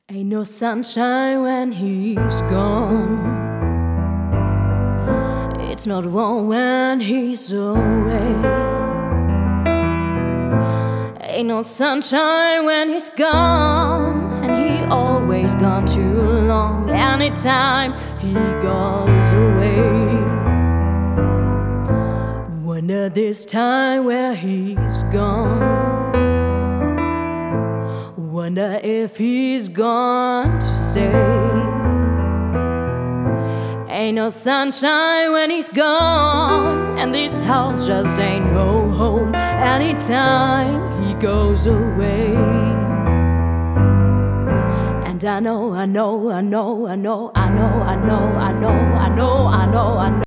Ain't no sunshine when he's gone. It's not warm when he's away. Ain't no sunshine when he's gone, and he always gone too long. Anytime he goes away, wonder this time where he's gone. Wonder if he's gone to stay. Ain't no sunshine when he's gone, and this house just ain't no home anytime he goes away. And I know